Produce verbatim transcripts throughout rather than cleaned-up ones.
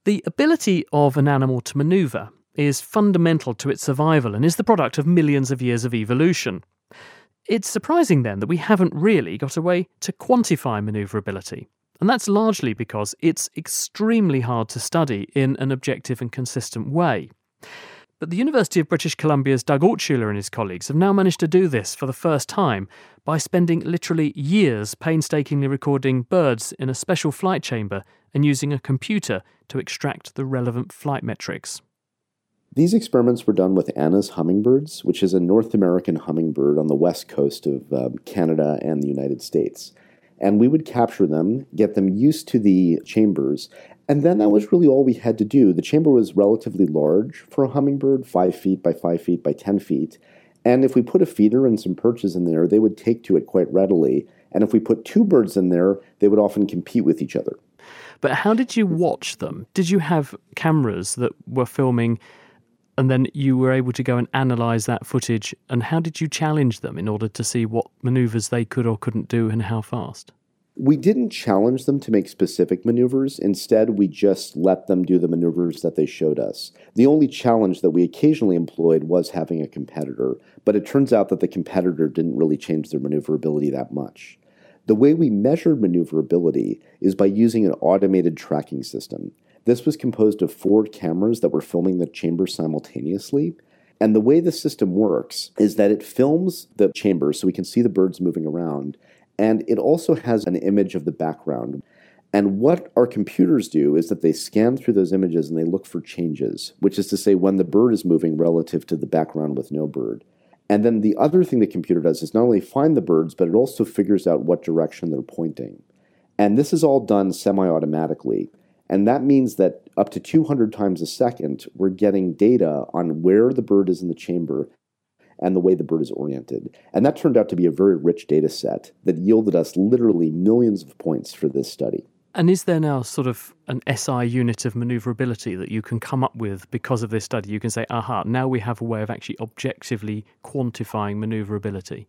The ability of an animal to manoeuvre is fundamental to its survival and is the product of millions of years of evolution. It's surprising then that we haven't really got a way to quantify manoeuvrability. And that's largely because it's extremely hard to study in an objective and consistent way. But the University of British Columbia's Doug Altshuler and his colleagues have now managed to do this for the first time by spending literally years painstakingly recording birds in a special flight chamber and using a computer to extract the relevant flight metrics. These experiments were done with Anna's hummingbirds, which is a North American hummingbird on the west coast of uh, Canada and the United States. And we would capture them, get them used to the chambers, and then that was really all we had to do. The chamber was relatively large for a hummingbird, five feet by five feet by ten feet. And if we put a feeder and some perches in there, they would take to it quite readily. And if we put two birds in there, they would often compete with each other. But how did you watch them? Did you have cameras that were filming and then you were able to go and analyse that footage? And how did you challenge them in order to see what manoeuvres they could or couldn't do and how fast? We didn't challenge them to make specific maneuvers. Instead, we just let them do the maneuvers that they showed us. The only challenge that we occasionally employed was having a competitor, but it turns out that the competitor didn't really change their maneuverability that much. The way we measured maneuverability is by using an automated tracking system. This was composed of four cameras that were filming the chamber simultaneously. And the way the system works is that it films the chamber so we can see the birds moving around, and it also has an image of the background. And what our computers do is that they scan through those images and they look for changes, which is to say when the bird is moving relative to the background with no bird. And then the other thing the computer does is not only find the birds, but it also figures out what direction they're pointing. And this is all done semi-automatically. And that means that up to two hundred times a second, we're getting data on where the bird is in the chamber and the way the bird is oriented. And that turned out to be a very rich data set that yielded us literally millions of points for this study. And is there now sort of an S I unit of manoeuvrability that you can come up with because of this study? You can say, aha, now we have a way of actually objectively quantifying manoeuvrability.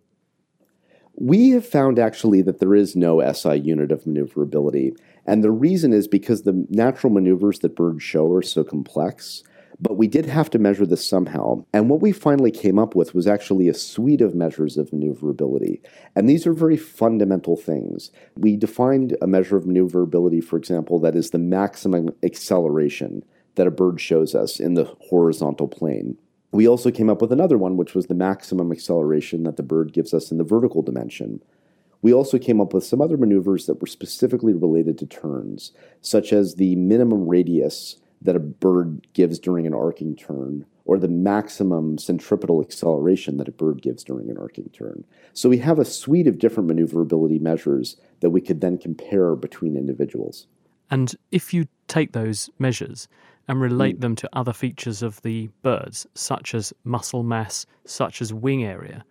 We have found actually that there is no S I unit of maneuverability. And the reason is because the natural maneuvers that birds show are so complex. But we did have to measure this somehow. And what we finally came up with was actually a suite of measures of maneuverability. And these are very fundamental things. We defined a measure of maneuverability, for example, that is the maximum acceleration that a bird shows us in the horizontal plane. We also came up with another one, which was the maximum acceleration that the bird gives us in the vertical dimension. We also came up with some other maneuvers that were specifically related to turns, such as the minimum radius that a bird gives during an arcing turn, or the maximum centripetal acceleration that a bird gives during an arcing turn. So we have a suite of different maneuverability measures that we could then compare between individuals. And if you take those measures and relate mm. them to other features of the birds, such as muscle mass, such as wing area,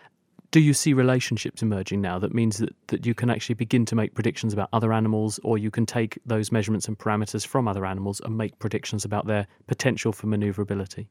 do you see relationships emerging now that means that, that you can actually begin to make predictions about other animals, or you can take those measurements and parameters from other animals and make predictions about their potential for maneuverability?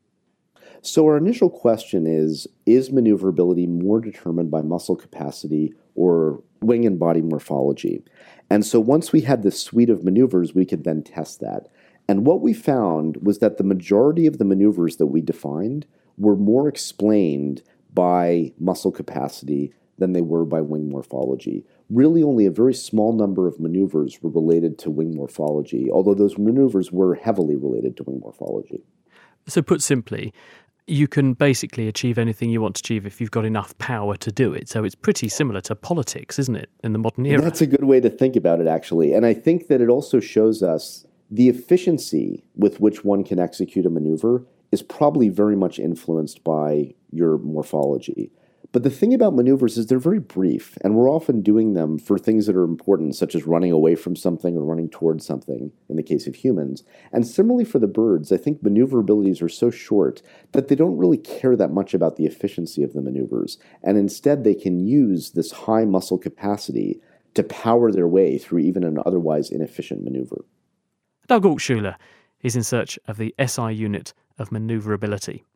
So our initial question is, is maneuverability more determined by muscle capacity or wing and body morphology? And so once we had this suite of maneuvers, we could then test that. And what we found was that the majority of the maneuvers that we defined were more explained by muscle capacity than they were by wing morphology. Really only a very small number of maneuvers were related to wing morphology, although those maneuvers were heavily related to wing morphology. So put simply, you can basically achieve anything you want to achieve if you've got enough power to do it. So it's pretty similar to politics, isn't it, in the modern era? That's a good way to think about it, actually. And I think that it also shows us the efficiency with which one can execute a maneuver is probably very much influenced by your morphology. But the thing about maneuvers is they're very brief, and we're often doing them for things that are important, such as running away from something or running towards something, in the case of humans. And similarly for the birds, I think maneuverabilities are so short that they don't really care that much about the efficiency of the maneuvers, and instead they can use this high muscle capacity to power their way through even an otherwise inefficient maneuver. Doug Altshuler is in search of the S I unit of maneuverability.